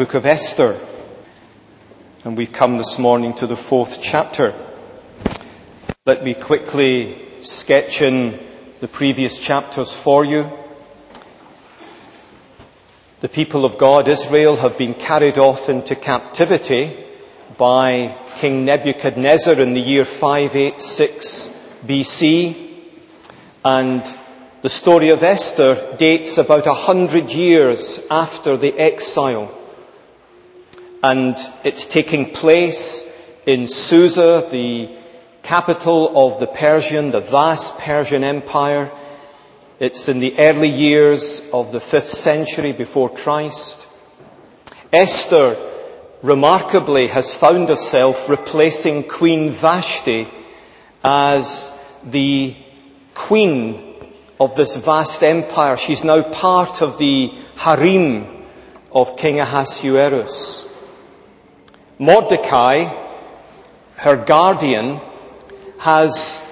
book of Esther. And we've come this morning to the 4th chapter. Let me quickly sketch in the previous chapters for you. The people of God, Israel, have been carried off into captivity by King Nebuchadnezzar in the year 586 BC. And the story of Esther dates about 100 years after the exile. And it's taking place in Susa, the capital of the vast Persian Empire. It's in the early years of the 5th century before Christ. Esther, remarkably, has found herself replacing Queen Vashti as the queen of this vast empire. She's now part of the harem of King Ahasuerus. Mordecai, her guardian, has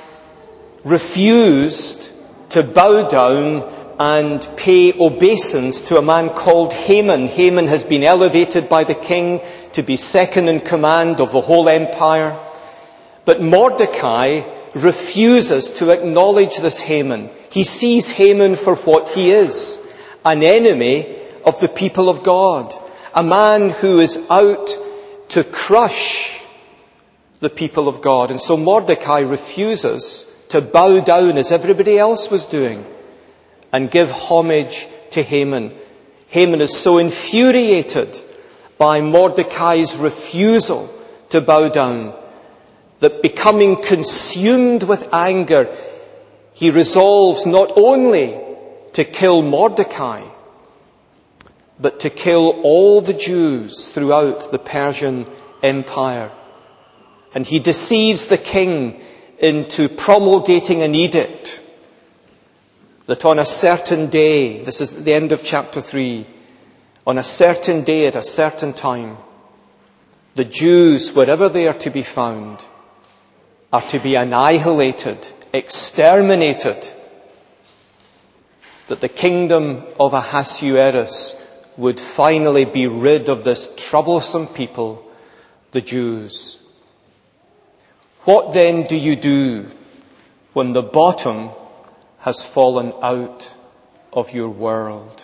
refused to bow down and pay obeisance to a man called Haman. Haman has been elevated by the king to be second in command of the whole empire. But Mordecai refuses to acknowledge this Haman. He sees Haman for what he is, an enemy of the people of God, a man who is out to crush the people of God. And so Mordecai refuses to bow down as everybody else was doing and give homage to Haman. Haman is so infuriated by Mordecai's refusal to bow down that, becoming consumed with anger, he resolves not only to kill Mordecai, but to kill all the Jews throughout the Persian Empire. And he deceives the king into promulgating an edict that on a certain day, this is the end of chapter 3, on a certain day at a certain time, the Jews, wherever they are to be found, are to be annihilated, exterminated, that the kingdom of Ahasuerus would finally be rid of this troublesome people, the Jews. What then do you do when the bottom has fallen out of your world?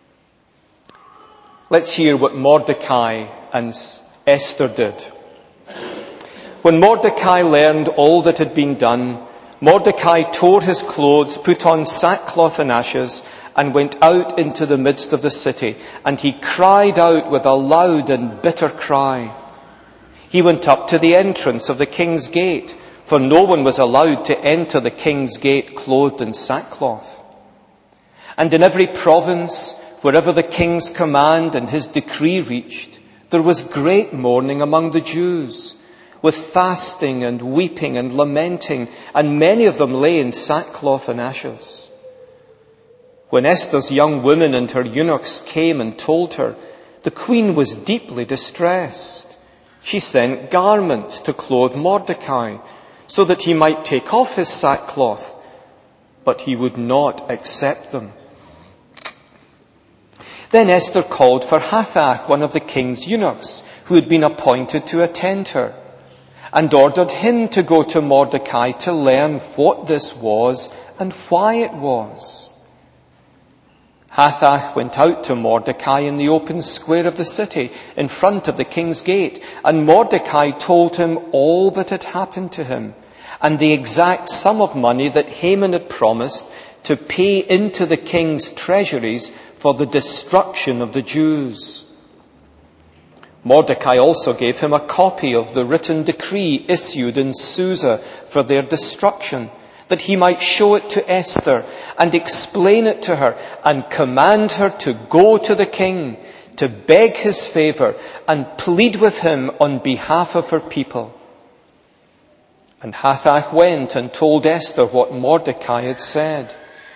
Let's hear what Mordecai and Esther did. When Mordecai learned all that had been done, Mordecai tore his clothes, put on sackcloth and ashes, and went out into the midst of the city. And he cried out with a loud and bitter cry. He went up to the entrance of the king's gate, for no one was allowed to enter the king's gate clothed in sackcloth. And in every province, wherever the king's command and his decree reached, there was great mourning among the Jews, with fasting and weeping and lamenting, and many of them lay in sackcloth and ashes. When Esther's young women and her eunuchs came and told her, the queen was deeply distressed. She sent garments to clothe Mordecai, so that he might take off his sackcloth, but he would not accept them. Then Esther called for Hathach, one of the king's eunuchs, who had been appointed to attend her, and ordered him to go to Mordecai to learn what this was and why it was. Hathach went out to Mordecai in the open square of the city, in front of the king's gate, and Mordecai told him all that had happened to him, and the exact sum of money that Haman had promised to pay into the king's treasuries for the destruction of the Jews. Mordecai also gave him a copy of the written decree issued in Susa for their destruction, that he might show it to Esther and explain it to her and command her to go to the king, to beg his favor and plead with him on behalf of her people. And Hathach went and told Esther what Mordecai had said.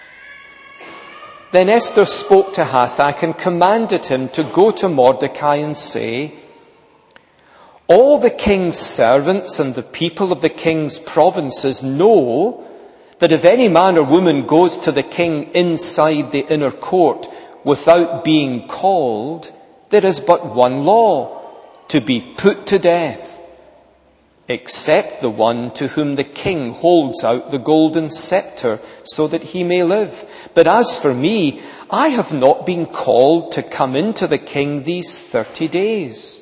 Then Esther spoke to Hathach and commanded him to go to Mordecai and say, all the king's servants and the people of the king's provinces know that if any man or woman goes to the king inside the inner court without being called, there is but one law, to be put to death, except the one to whom the king holds out the golden scepter so that he may live. But as for me, I have not been called to come into the king these 30 days.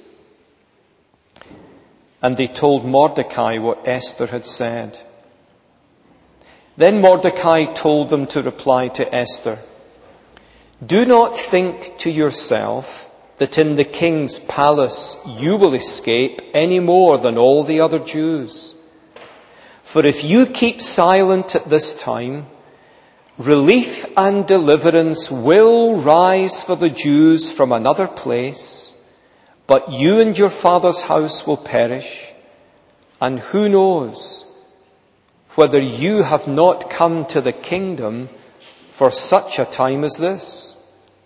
And they told Mordecai what Esther had said. Then Mordecai told them to reply to Esther, "Do not think to yourself that in the king's palace you will escape any more than all the other Jews. For if you keep silent at this time, relief and deliverance will rise for the Jews from another place, but you and your father's house will perish, and who knows whether you have not come to the kingdom for such a time as this?"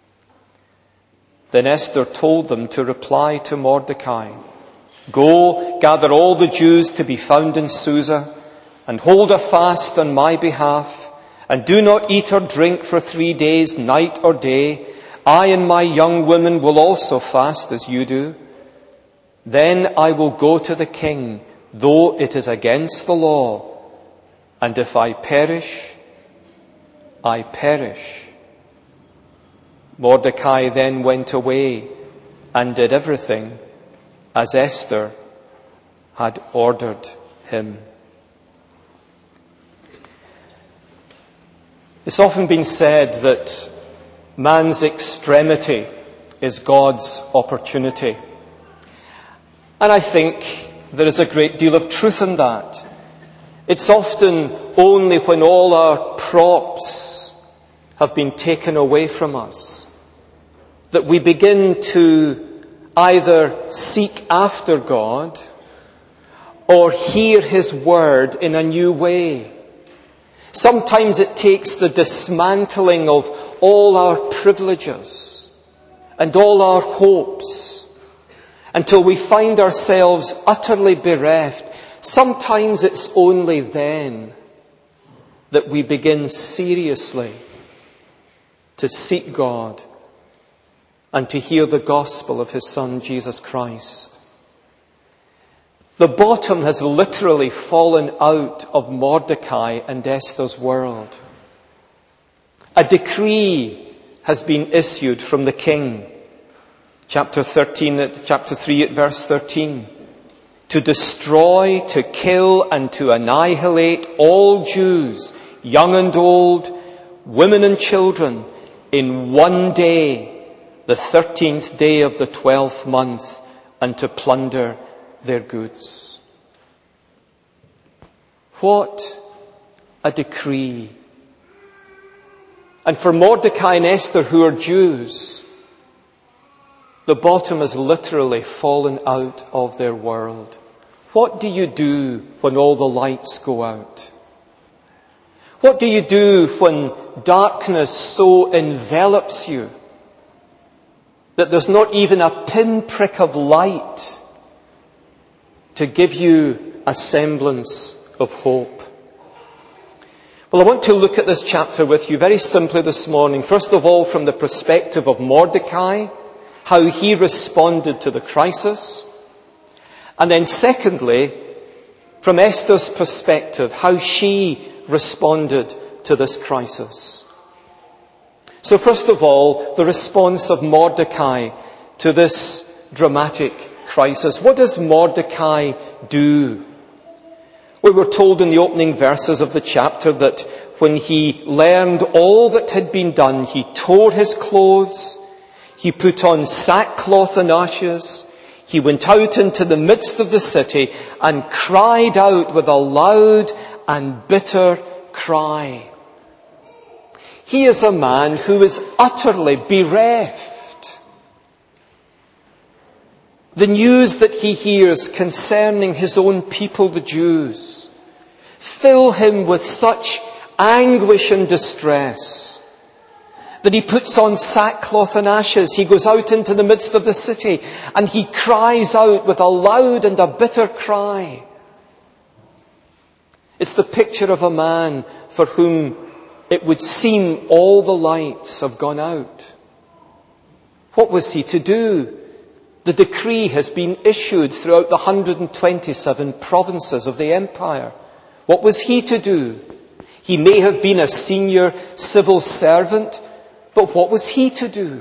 Then Esther told them to reply to Mordecai, "Go, gather all the Jews to be found in Susa, and hold a fast on my behalf, and do not eat or drink for 3 days, night or day. I and my young women will also fast as you do. Then I will go to the king, though it is against the law, and if I perish, I perish." Mordecai then went away and did everything as Esther had ordered him. It's often been said that man's extremity is God's opportunity. And I think there is a great deal of truth in that. It's often only when all our props have been taken away from us that we begin to either seek after God or hear His word in a new way. Sometimes it takes the dismantling of all our privileges and all our hopes until we find ourselves utterly bereft. Sometimes it's only then that we begin seriously to seek God and to hear the gospel of His Son, Jesus Christ. The bottom has literally fallen out of Mordecai and Esther's world. A decree has been issued from the king. Chapter 3 at verse 13. To destroy, to kill, and to annihilate all Jews, young and old, women and children, in one day, the 13th day of the 12th month, and to plunder their goods. What a decree. And for Mordecai and Esther, who are Jews, the bottom has literally fallen out of their world. What do you do when all the lights go out? What do you do when darkness so envelops you that there's not even a pinprick of light to give you a semblance of hope? Well, I want to look at this chapter with you very simply this morning. First of all, from the perspective of Mordecai, how he responded to the crisis. And then secondly, from Esther's perspective, how she responded to this crisis. So first of all, the response of Mordecai to this dramatic crisis. What does Mordecai do? We were told in the opening verses of the chapter that when he learned all that had been done, he tore his clothes, he put on sackcloth and ashes, he went out into the midst of the city and cried out with a loud and bitter cry. He is a man who is utterly bereft. The news that he hears concerning his own people, the Jews, fill him with such anguish and distress that he puts on sackcloth and ashes. He goes out into the midst of the city and he cries out with a loud and a bitter cry. It's the picture of a man for whom it would seem all the lights have gone out. What was he to do? The decree has been issued throughout the 127 provinces of the empire. What was he to do? He may have been a senior civil servant, but what was he to do?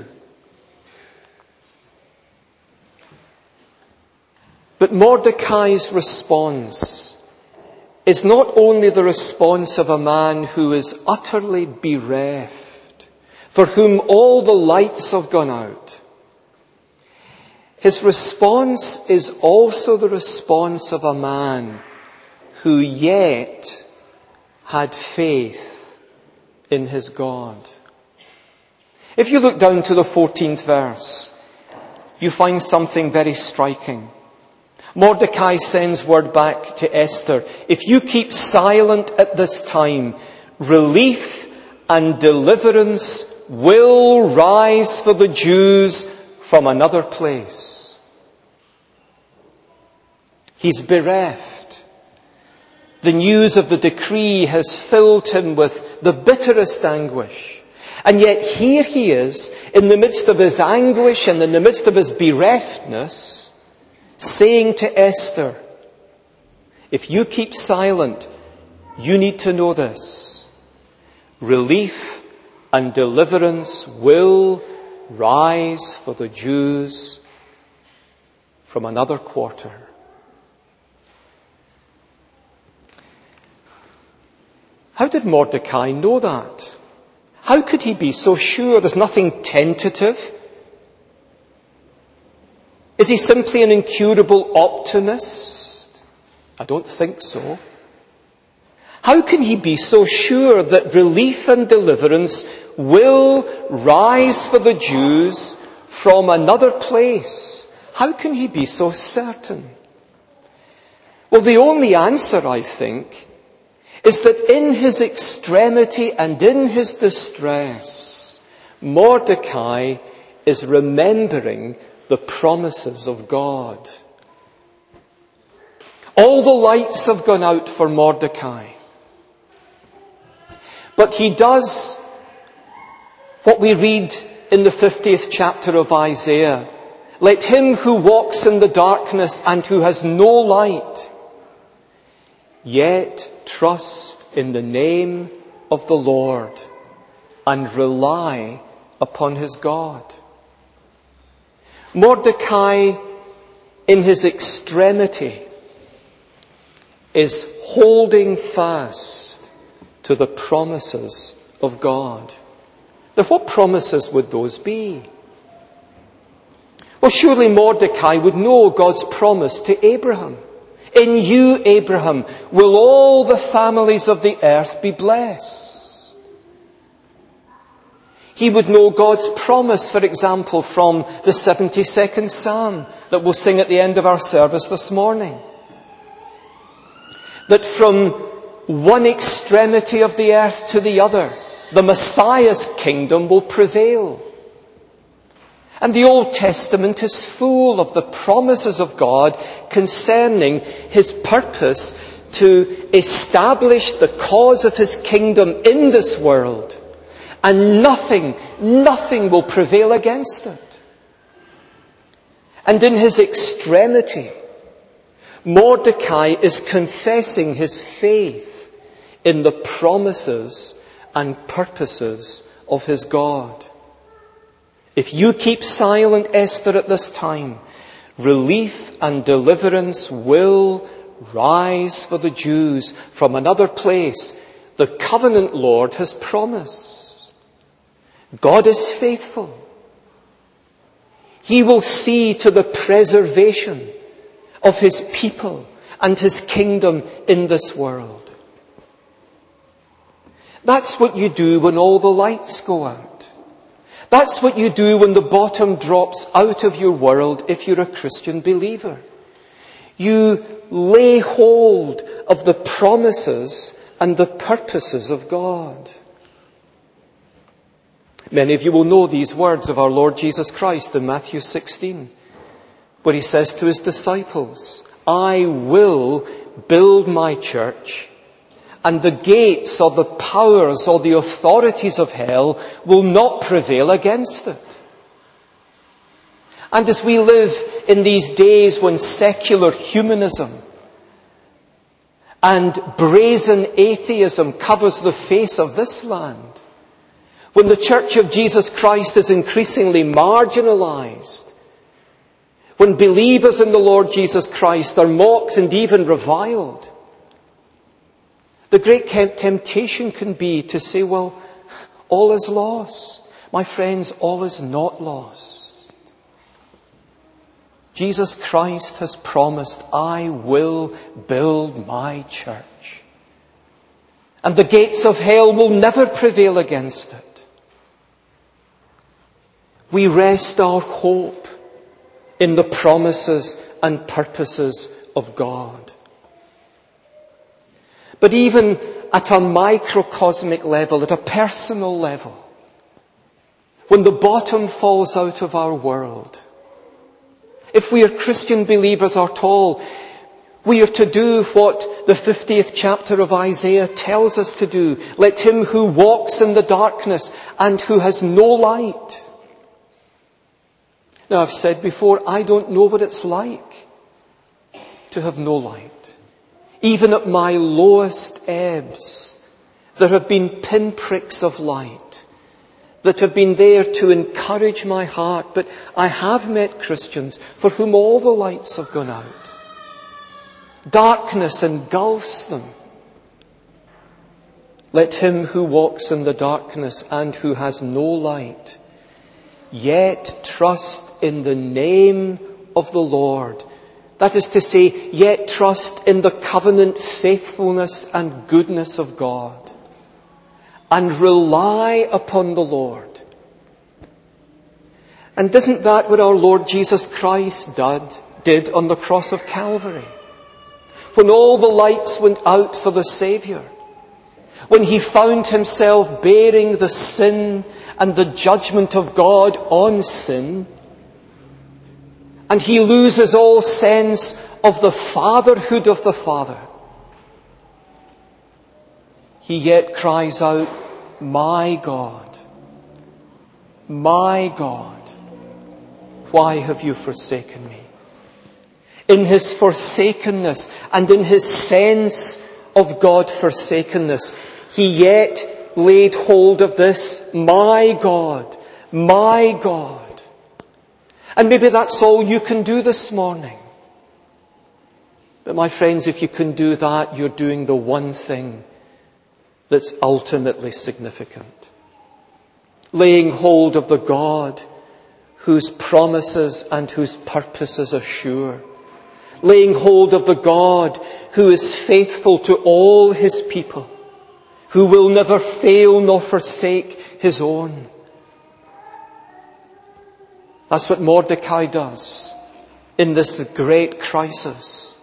But Mordecai's response is not only the response of a man who is utterly bereft, for whom all the lights have gone out. His response is also the response of a man who yet had faith in his God. If you look down to the 14th verse, you find something very striking. Mordecai sends word back to Esther, if you keep silent at this time, relief and deliverance will rise for the Jews from another place. He's bereft. The news of the decree has filled him with the bitterest anguish. And yet here he is, in the midst of his anguish and in the midst of his bereftness, saying to Esther, if you keep silent, you need to know this. Relief and deliverance will rise for the Jews from another quarter. How did Mordecai know that? How could he be so sure? There's nothing tentative. Is he simply an incurable optimist? I don't think so. How can he be so sure that relief and deliverance will rise for the Jews from another place? How can he be so certain? Well, the only answer, I think, is that in his extremity and in his distress, Mordecai is remembering the promises of God. All the lights have gone out for Mordecai. But he does what we read in the 50th chapter of Isaiah. Let him who walks in the darkness and who has no light, yet trust in the name of the Lord and rely upon his God. Mordecai, in his extremity, is holding fast to the promises of God. Now, what promises would those be? Well, surely Mordecai would know God's promise to Abraham. In you, Abraham, will all the families of the earth be blessed. He would know God's promise, for example, from the 72nd Psalm that we'll sing at the end of our service this morning. That from one extremity of the earth to the other, the Messiah's kingdom will prevail. And the Old Testament is full of the promises of God concerning his purpose to establish the cause of his kingdom in this world. And nothing will prevail against it. And in his extremity, Mordecai is confessing his faith in the promises and purposes of his God. If you keep silent, Esther, at this time, relief and deliverance will rise for the Jews from another place. The covenant Lord has promised. God is faithful. He will see to the preservation of his people and his kingdom in this world. That's what you do when all the lights go out. That's what you do when the bottom drops out of your world if you're a Christian believer. You lay hold of the promises and the purposes of God. Many of you will know these words of our Lord Jesus Christ in Matthew 16, where he says to his disciples, I will build my church, and the gates or the powers or the authorities of hell will not prevail against it. And as we live in these days when secular humanism and brazen atheism covers the face of this land, when the Church of Jesus Christ is increasingly marginalized, when believers in the Lord Jesus Christ are mocked and even reviled, the great temptation can be to say, well, all is lost. My friends, all is not lost. Jesus Christ has promised, I will build my church. And the gates of hell will never prevail against it. We rest our hope in the promises and purposes of God. But even at a microcosmic level, at a personal level, when the bottom falls out of our world, if we are Christian believers at all, we are to do what the 50th chapter of Isaiah tells us to do. Let him who walks in the darkness and who has no light. Now, I've said before, I don't know what it's like to have no light. Even at my lowest ebbs, there have been pinpricks of light that have been there to encourage my heart. But I have met Christians for whom all the lights have gone out. Darkness engulfs them. Let him who walks in the darkness and who has no light yet trust in the name of the Lord. That is to say, yet trust in the covenant faithfulness and goodness of God. And rely upon the Lord. And isn't that what our Lord Jesus Christ did on the cross of Calvary? When all the lights went out for the Saviour. When he found himself bearing the sin and the judgment of God on sin, and he loses all sense of the fatherhood of the Father, he yet cries out, my God, why have you forsaken me? In his forsakenness and in his sense of God forsakenness, he yet laid hold of this, my God, my God. And maybe that's all you can do this morning. But my friends, if you can do that, you're doing the one thing that's ultimately significant. Laying hold of the God whose promises and whose purposes are sure. Laying hold of the God who is faithful to all his people, who will never fail nor forsake his own. That's what Mordecai does in this great crisis.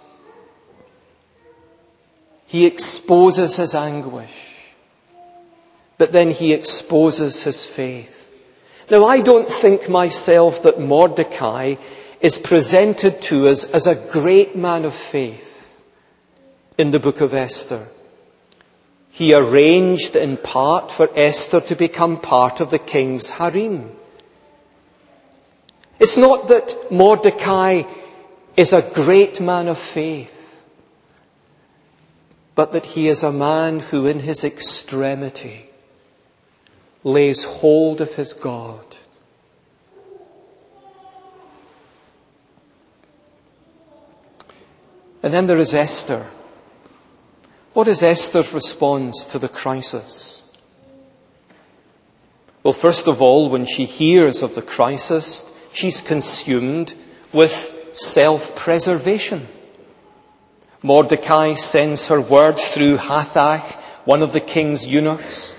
He exposes his anguish, but then he exposes his faith. Now, I don't think myself that Mordecai is presented to us as a great man of faith in the book of Esther. He arranged in part for Esther to become part of the king's harem. It's not that Mordecai is a great man of faith, but that he is a man who in his extremity lays hold of his God. And then there is Esther. What is Esther's response to the crisis? Well, first of all, when she hears of the crisis, she's consumed with self-preservation. Mordecai sends her word through Hathach, one of the king's eunuchs.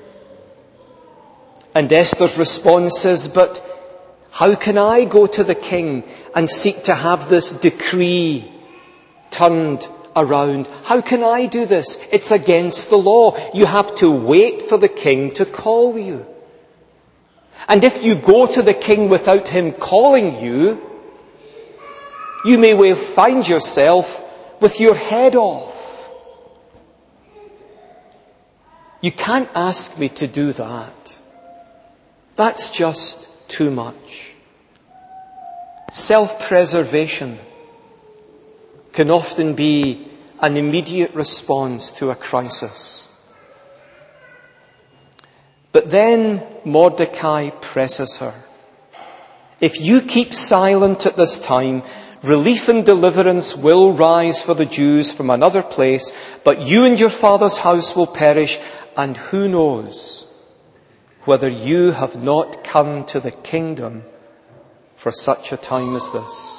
And Esther's response is, but how can I go to the king and seek to have this decree turned around? How can I do this? It's against the law. You have to wait for the king to call you. And if you go to the king without him calling you, you may well find yourself with your head off. You can't ask me to do that. That's just too much. Self-preservation can often be an immediate response to a crisis. But then Mordecai presses her. If you keep silent at this time, relief and deliverance will rise for the Jews from another place, but you and your father's house will perish, and who knows whether you have not come to the kingdom for such a time as this.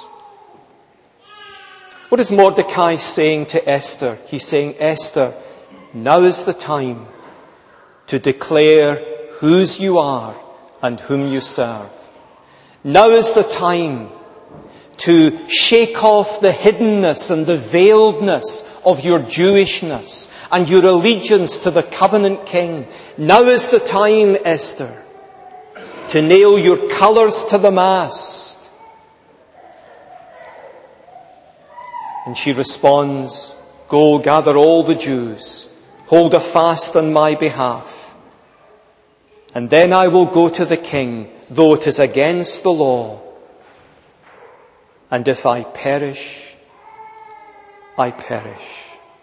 What is Mordecai saying to Esther? He's saying, Esther, now is the time to declare whose you are and whom you serve. Now is the time to shake off the hiddenness and the veiledness of your Jewishness and your allegiance to the covenant king. Now is the time, Esther, to nail your colours to the mast. And she responds, go gather all the Jews, hold a fast on my behalf, and then I will go to the king, though it is against the law. And if I perish, I perish.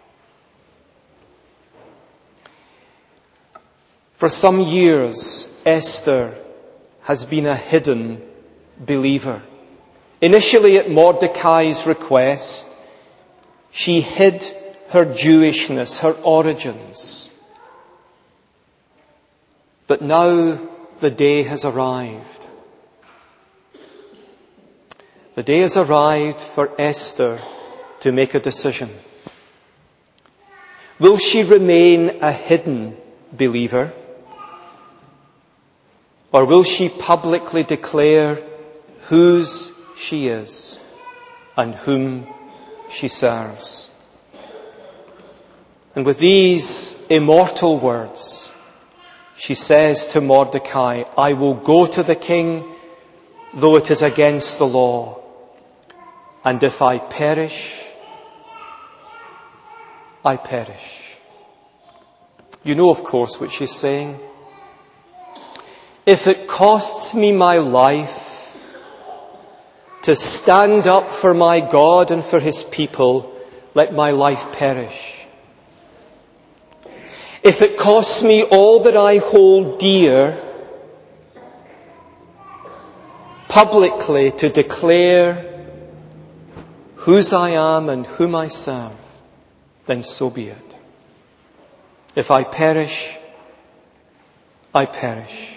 For some years, Esther has been a hidden believer. Initially at Mordecai's request, she hid her Jewishness, her origins. But now the day has arrived. The day has arrived for Esther to make a decision. Will she remain a hidden believer? Or will she publicly declare whose she is and whom she serves? And with these immortal words, she says to Mordecai, I will go to the king, though it is against the law. And if I perish, I perish. You know, of course, what she's saying. If it costs me my life to stand up for my God and for His people, let my life perish. If it costs me all that I hold dear, publicly to declare whose I am and whom I serve, then so be it. If I perish, I perish.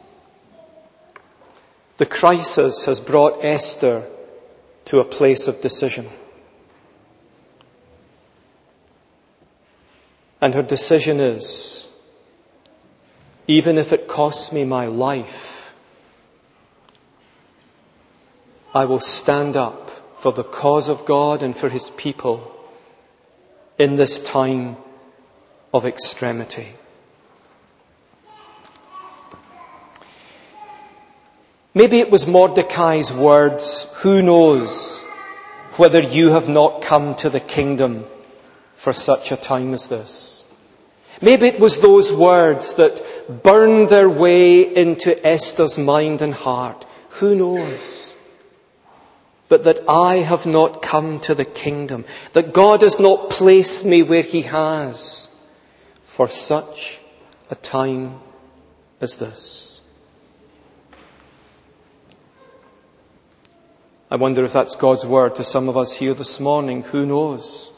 The crisis has brought Esther to a place of decision. And her decision is, even if it costs me my life, I will stand up for the cause of God and for His people in this time of extremity. Maybe it was Mordecai's words, who knows whether you have not come to the kingdom for such a time as this. Maybe it was those words that burned their way into Esther's mind and heart. Who knows? But that I have not come to the kingdom, that God has not placed me where He has for such a time as this. I wonder if that's God's word to some of us here this morning. Who knows?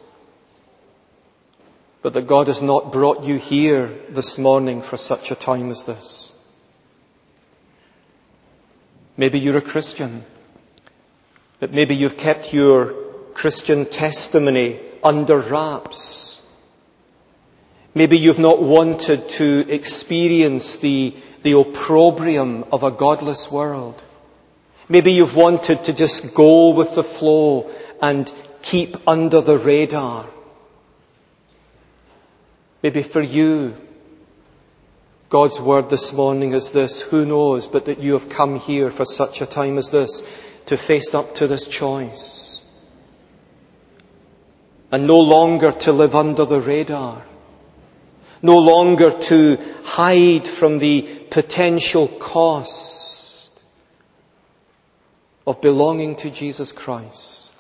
But that God has not brought you here this morning for such a time as this. Maybe you're a Christian, but maybe you've kept your Christian testimony under wraps. Maybe you've not wanted to experience the opprobrium of a godless world. Maybe you've wanted to just go with the flow and keep under the radar. Maybe for you, God's word this morning is this, who knows, but that you have come here for such a time as this to face up to this choice. And no longer to live under the radar. No longer to hide from the potential cost of belonging to Jesus Christ.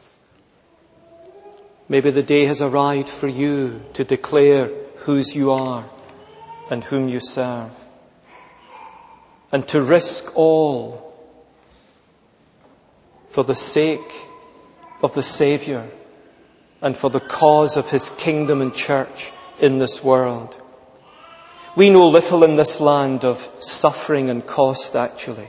Maybe the day has arrived for you to declare whose you are and whom you serve, and to risk all for the sake of the Saviour and for the cause of His kingdom and church in this world. We know little in this land of suffering and cost, actually.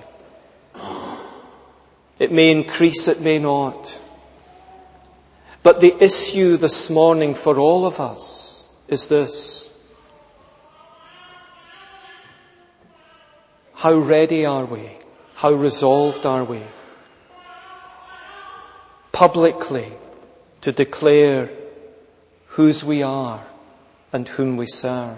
It may increase, it may not. But the issue this morning for all of us is this: how ready are we? How resolved are we publicly to declare whose we are and whom we serve?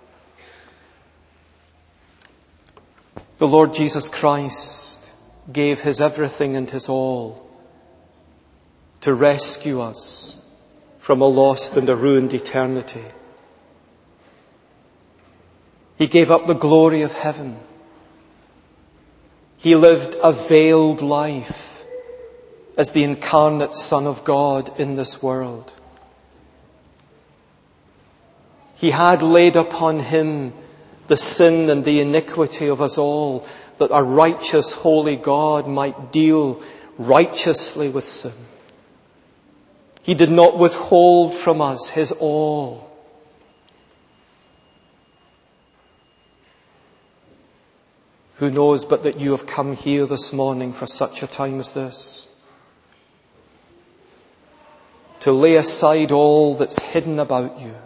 The Lord Jesus Christ gave His everything and His all to rescue us from a lost and a ruined eternity. He gave up the glory of heaven. He lived a veiled life as the incarnate Son of God in this world. He had laid upon Him the sin and the iniquity of us all, that our righteous, holy God might deal righteously with sin. He did not withhold from us His all. Who knows but that you have come here this morning for such a time as this? To lay aside all that's hidden about you,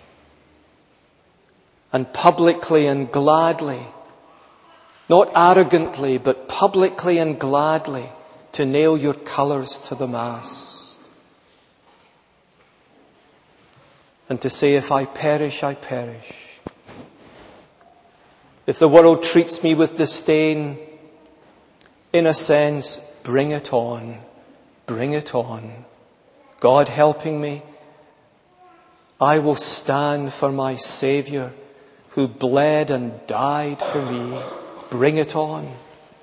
and publicly and gladly, not arrogantly, but publicly and gladly, to nail your colours to the mast. And to say, if I perish, I perish. If the world treats me with disdain, in a sense, bring it on. Bring it on. God helping me, I will stand for my Saviour who bled and died for me. Bring it on.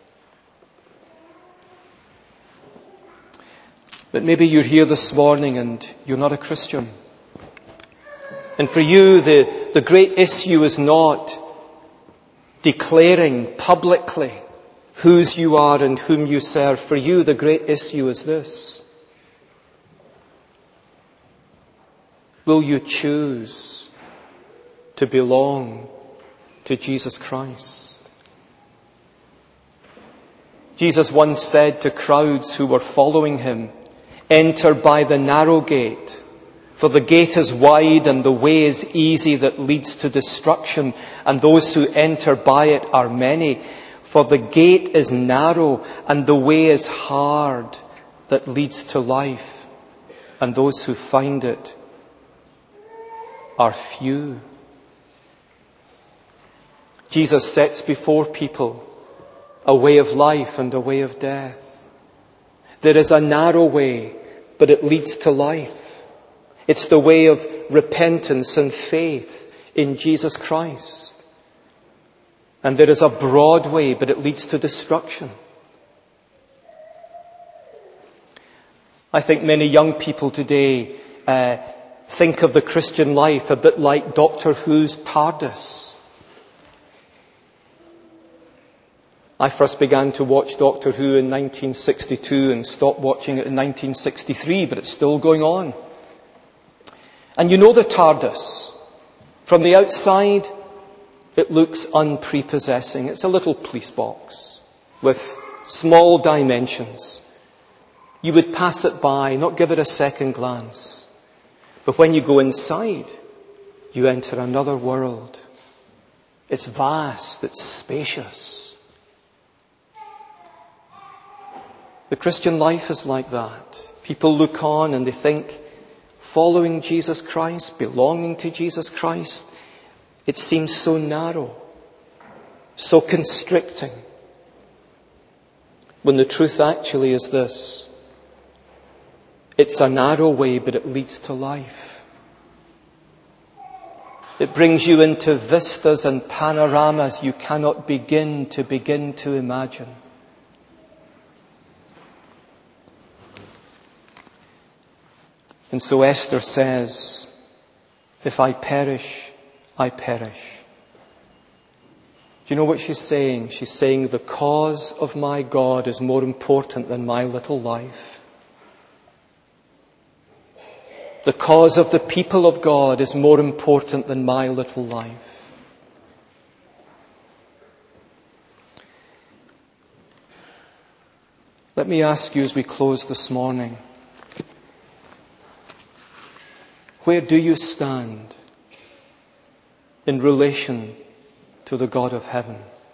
But maybe you're here this morning and you're not a Christian. And for you, the great issue is not declaring publicly whose you are and whom you serve. For you, the great issue is this: will you choose to belong to Jesus Christ? Jesus once said to crowds who were following Him, "Enter by the narrow gate, for the gate is wide and the way is easy that leads to destruction, and those who enter by it are many. For the gate is narrow and the way is hard that leads to life, and those who find it are few." Jesus sets before people a way of life and a way of death. There is a narrow way, but it leads to life. It's the way of repentance and faith in Jesus Christ. And there is a broad way, but it leads to destruction. I think many young people today think of the Christian life a bit like Doctor Who's TARDIS. I first began to watch Doctor Who in 1962 and stopped watching it in 1963, but it's still going on. And you know the TARDIS. From the outside, it looks unprepossessing. It's a little police box with small dimensions. You would pass it by, not give it a second glance. But when you go inside, you enter another world. It's vast, it's spacious. The Christian life is like that. People look on and they think, following Jesus Christ, belonging to Jesus Christ, it seems so narrow, so constricting. When the truth actually is this: it's a narrow way, but it leads to life. It brings you into vistas and panoramas you cannot begin to imagine. And so Esther says, if I perish, I perish. Do you know what she's saying? She's saying the cause of my God is more important than my little life. The cause of the people of God is more important than my little life. Let me ask you as we close this morning, where do you stand in relation to the God of heaven?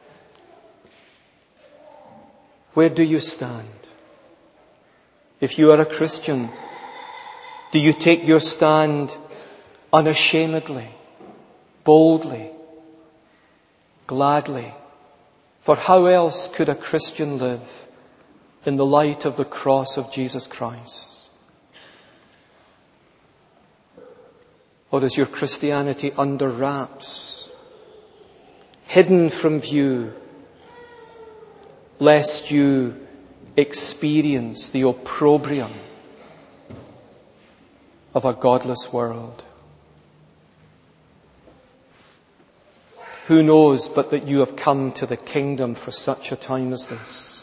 Where do you stand? If you are a Christian, do you take your stand unashamedly, boldly, gladly? For how else could a Christian live in the light of the cross of Jesus Christ? Or is your Christianity under wraps, hidden from view, lest you experience the opprobrium of a godless world? Who knows but that you have come to the kingdom for such a time as this?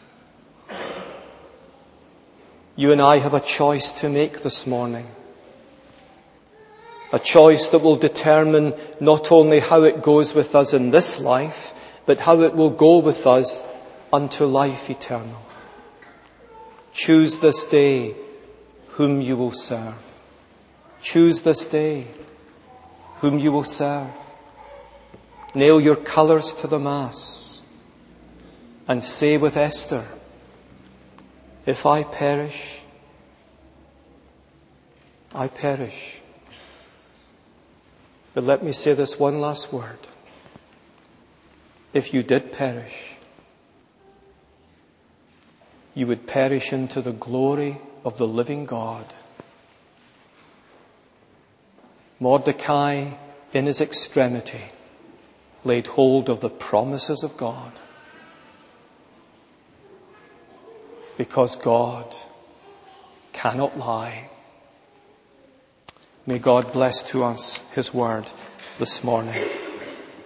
You and I have a choice to make this morning. A choice that will determine not only how it goes with us in this life, but how it will go with us unto life eternal. Choose this day whom you will serve. Choose this day whom you will serve. Nail your colours to the mast and say with Esther, if I perish, I perish. But let me say this one last word. If you did perish, you would perish into the glory of the living God. Mordecai, in his extremity, laid hold of the promises of God. Because God cannot lie. May God bless to us His word this morning.